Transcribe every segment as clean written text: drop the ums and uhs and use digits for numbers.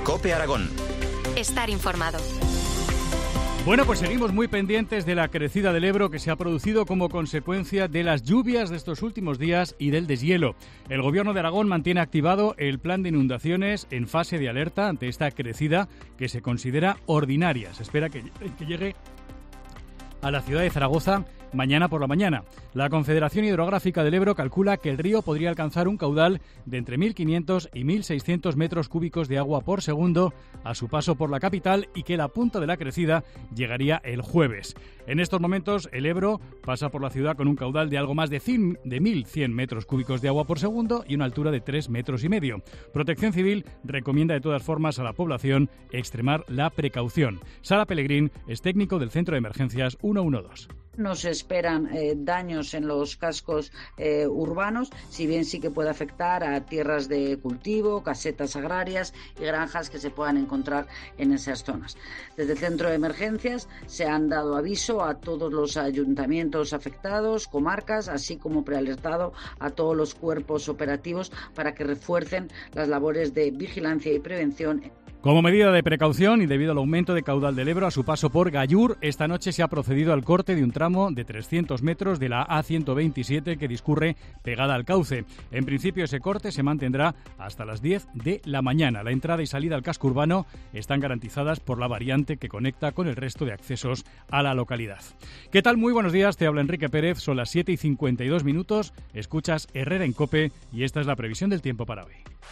COPE Aragón. Estar informado. Bueno, pues seguimos muy pendientes de la crecida del Ebro que se ha producido como consecuencia de las lluvias de estos últimos días y del deshielo. El Gobierno de Aragón mantiene activado el plan de inundaciones en fase de alerta ante esta crecida que se considera ordinaria. Se espera que llegue a la ciudad de Zaragoza mañana por la mañana. La Confederación Hidrográfica del Ebro calcula que el río podría alcanzar un caudal de entre 1.500 y 1.600 metros cúbicos de agua por segundo a su paso por la capital y que la punta de la crecida llegaría el jueves. En estos momentos, el Ebro pasa por la ciudad con un caudal de algo más de 1.100 metros cúbicos de agua por segundo y una altura de 3,5 metros. Protección Civil recomienda de todas formas a la población extremar la precaución. Sara Pellegrín es técnico del Centro de Emergencias 112. No se esperan daños en los cascos urbanos, si bien sí que puede afectar a tierras de cultivo, casetas agrarias y granjas que se puedan encontrar en esas zonas. Desde el Centro de Emergencias se han dado aviso a todos los ayuntamientos afectados, comarcas, así como prealertado a todos los cuerpos operativos para que refuercen las labores de vigilancia y prevención. Como medida de precaución y debido al aumento de caudal del Ebro a su paso por Gallur, esta noche se ha procedido al corte de un tramo de 300 metros de la A127 que discurre pegada al cauce. En principio ese corte se mantendrá hasta las 10 de la mañana. La entrada y salida al casco urbano están garantizadas por la variante que conecta con el resto de accesos a la localidad. ¿Qué tal? Muy buenos días, te habla Enrique Pérez, son las 7:52, escuchas Herrera en COPE y esta es la previsión del tiempo para hoy.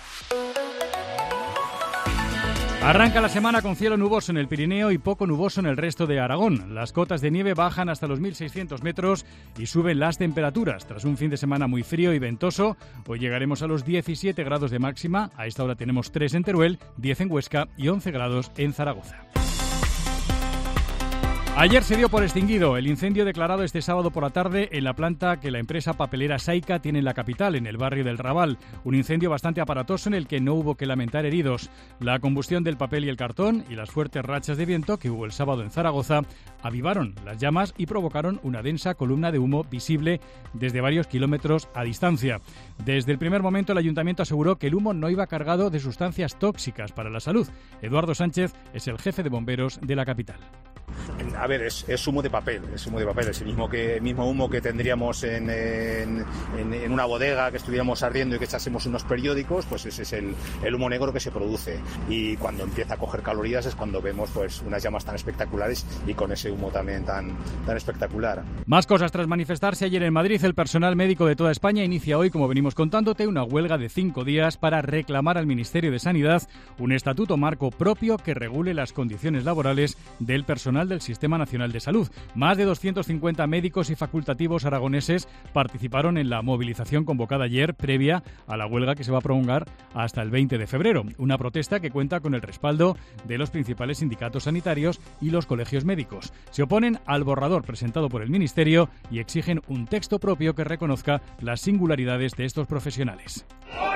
Arranca la semana con cielo nuboso en el Pirineo y poco nuboso en el resto de Aragón. Las cotas de nieve bajan hasta los 1.600 metros y suben las temperaturas. Tras un fin de semana muy frío y ventoso, hoy llegaremos a los 17 grados de máxima. A esta hora tenemos 3 en Teruel, 10 en Huesca y 11 grados en Zaragoza. Ayer se dio por extinguido el incendio declarado este sábado por la tarde en la planta que la empresa papelera Saica tiene en la capital, en el barrio del Raval. Un incendio bastante aparatoso en el que no hubo que lamentar heridos. La combustión del papel y el cartón y las fuertes rachas de viento que hubo el sábado en Zaragoza avivaron las llamas y provocaron una densa columna de humo visible desde varios kilómetros a distancia. Desde el primer momento el ayuntamiento aseguró que el humo no iba cargado de sustancias tóxicas para la salud. Eduardo Sánchez es el jefe de bomberos de la capital. A ver, es humo de papel, es el mismo humo que tendríamos en una bodega que estuviéramos ardiendo y que echásemos unos periódicos, pues ese es el humo negro que se produce. Y cuando empieza a coger calorías es cuando vemos pues unas llamas tan espectaculares y con ese humo también tan espectacular. Más cosas. Tras manifestarse ayer en Madrid, el personal médico de toda España inicia hoy, como venimos contándote, una huelga de 5 días para reclamar al Ministerio de Sanidad un estatuto marco propio que regule las condiciones laborales del personal del Sistema Nacional de Salud. Más de 250 médicos y facultativos aragoneses participaron en la movilización convocada ayer previa a la huelga que se va a prolongar hasta el 20 de febrero. Una protesta que cuenta con el respaldo de los principales sindicatos sanitarios y los colegios médicos. Se oponen al borrador presentado por el Ministerio y exigen un texto propio que reconozca las singularidades de estos profesionales.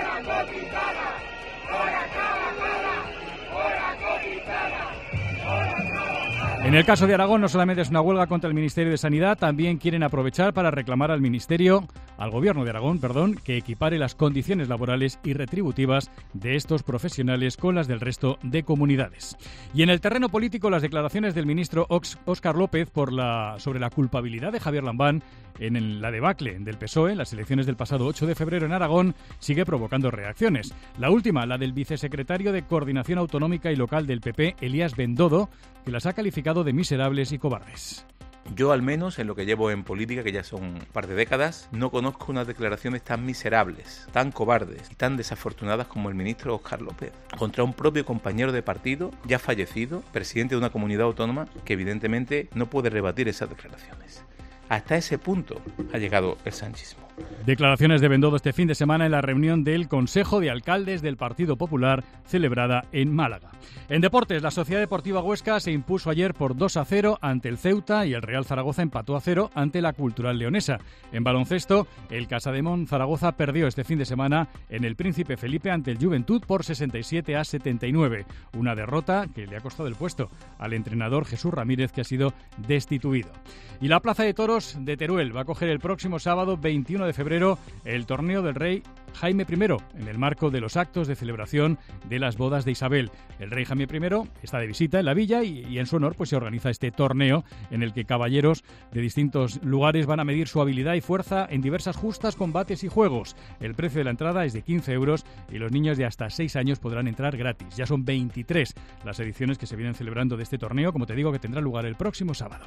En el caso de Aragón no solamente es una huelga contra el Ministerio de Sanidad, también quieren aprovechar para reclamar al Gobierno de Aragón, que equipare las condiciones laborales y retributivas de estos profesionales con las del resto de comunidades. Y en el terreno político, las declaraciones del ministro Óscar López sobre la culpabilidad de Javier Lambán en la debacle del PSOE en las elecciones del pasado 8 de febrero en Aragón sigue provocando reacciones. La última, la del vicesecretario de Coordinación Autonómica y Local del PP, Elías Bendodo, que las ha calificado de miserables y cobardes. Yo, al menos, en lo que llevo en política, que ya son un par de décadas, no conozco unas declaraciones tan miserables, tan cobardes y tan desafortunadas como el ministro Óscar López, contra un propio compañero de partido, ya fallecido, presidente de una comunidad autónoma, que evidentemente no puede rebatir esas declaraciones. Hasta ese punto ha llegado el sanchismo. Declaraciones de Bendodo este fin de semana en la reunión del Consejo de Alcaldes del Partido Popular celebrada en Málaga. En deportes, la Sociedad Deportiva Huesca se impuso ayer por 2-0 ante el Ceuta y el Real Zaragoza empató a 0 ante la Cultural Leonesa. En baloncesto, el Casademón Zaragoza perdió este fin de semana en el Príncipe Felipe ante el Juventud por 67-79. Una derrota que le ha costado el puesto al entrenador Jesús Ramírez, que ha sido destituido. Y la Plaza de Toros de Teruel va a acoger el próximo sábado 21 de febrero el torneo del rey Jaime I, en el marco de los actos de celebración de las bodas de Isabel. El rey Jaime I está de visita en la villa y en su honor pues se organiza este torneo en el que caballeros de distintos lugares van a medir su habilidad y fuerza en diversas justas, combates y juegos. El precio de la entrada es de 15 euros y los niños de hasta 6 años podrán entrar gratis. Ya son 23 las ediciones que se vienen celebrando de este torneo, como te digo, que tendrá lugar el próximo sábado.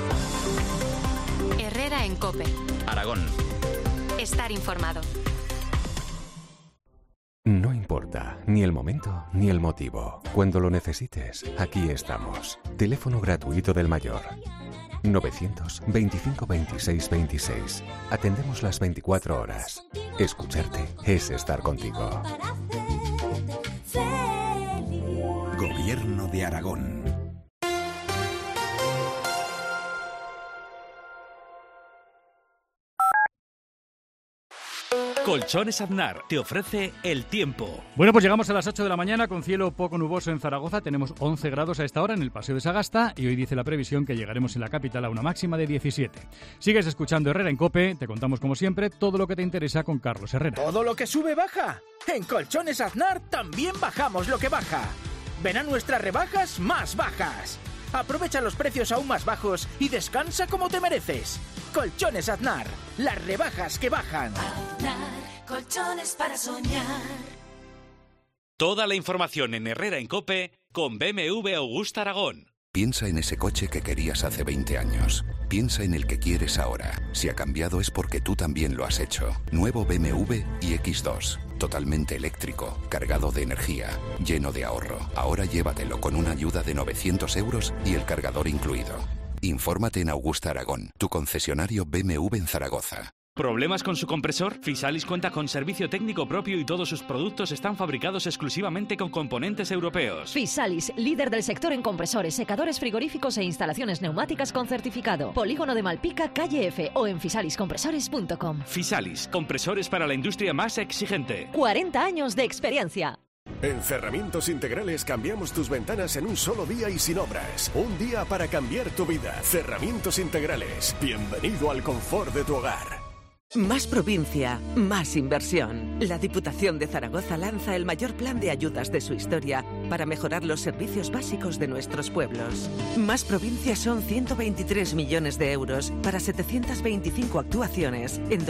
Herrera en COPE. Aragón. Estar informado. No importa ni el momento ni el motivo. Cuando lo necesites, aquí estamos. Teléfono gratuito del mayor. 925 26 26. Atendemos las 24 horas. Escucharte es estar contigo. Gobierno de Aragón. Colchones Aznar te ofrece el tiempo. Bueno, pues llegamos a las 8 de la mañana con cielo poco nuboso en Zaragoza. Tenemos 11 grados a esta hora en el Paseo de Sagasta y hoy dice la previsión que llegaremos en la capital a una máxima de 17. Sigues escuchando Herrera en COPE. Te contamos como siempre todo lo que te interesa con Carlos Herrera. Todo lo que sube baja. En Colchones Aznar también bajamos lo que baja. Ven a nuestras rebajas más bajas. Aprovecha los precios aún más bajos y descansa como te mereces. Colchones Aznar, las rebajas que bajan. Aznar, colchones para soñar. Toda la información en Herrera en COPE con BMW Augusta Aragón. Piensa en ese coche que querías hace 20 años. Piensa en el que quieres ahora. Si ha cambiado es porque tú también lo has hecho. Nuevo BMW iX2. Totalmente eléctrico, cargado de energía, lleno de ahorro. Ahora llévatelo con una ayuda de 900 euros y el cargador incluido. Infórmate en Augusta Aragón, tu concesionario BMW en Zaragoza. ¿Problemas con su compresor? Fisalis cuenta con servicio técnico propio y todos sus productos están fabricados exclusivamente con componentes europeos. Fisalis, líder del sector en compresores, secadores frigoríficos e instalaciones neumáticas con certificado. Polígono de Malpica, calle F o en fisaliscompresores.com. Fisalis, compresores para la industria más exigente. 40 años de experiencia. En Cerramientos Integrales cambiamos tus ventanas en un solo día y sin obras. Un día para cambiar tu vida. Cerramientos Integrales. Bienvenido al confort de tu hogar. Más provincia, más inversión. La Diputación de Zaragoza lanza el mayor plan de ayudas de su historia para mejorar los servicios básicos de nuestros pueblos. Más provincia son 123 millones de euros para 725 actuaciones en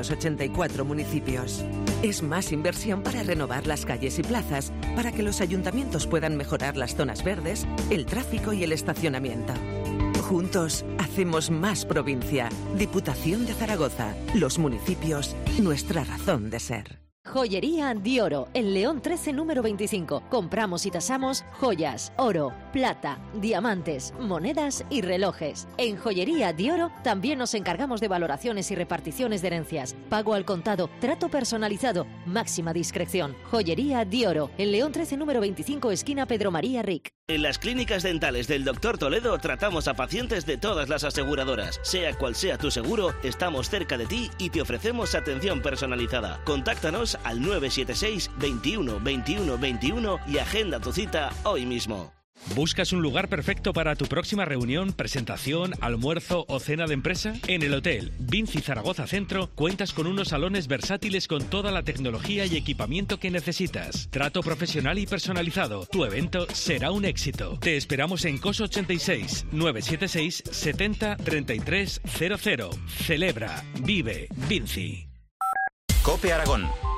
284 municipios. Es más inversión para renovar las calles y plazas, para que los ayuntamientos puedan mejorar las zonas verdes, el tráfico y el estacionamiento. Juntos hacemos más provincia. Diputación de Zaragoza. Los municipios, nuestra razón de ser. Joyería Dioro, en León 13, número 25. Compramos y tasamos joyas, oro, plata, diamantes, monedas y relojes. En Joyería Dioro también nos encargamos de valoraciones y reparticiones de herencias. Pago al contado, trato personalizado, máxima discreción. Joyería Dioro, en León 13, número 25, esquina Pedro María Ric. En las clínicas dentales del Dr. Toledo tratamos a pacientes de todas las aseguradoras. Sea cual sea tu seguro, estamos cerca de ti y te ofrecemos atención personalizada. Contáctanos al 976 21 21 21 y agenda tu cita hoy mismo. ¿Buscas un lugar perfecto para tu próxima reunión, presentación, almuerzo o cena de empresa? En el Hotel Vinci Zaragoza Centro cuentas con unos salones versátiles con toda la tecnología y equipamiento que necesitas. Trato profesional y personalizado. Tu evento será un éxito. Te esperamos en COS 86 976 70 33 00. Celebra, vive, Vinci. COPE Aragón.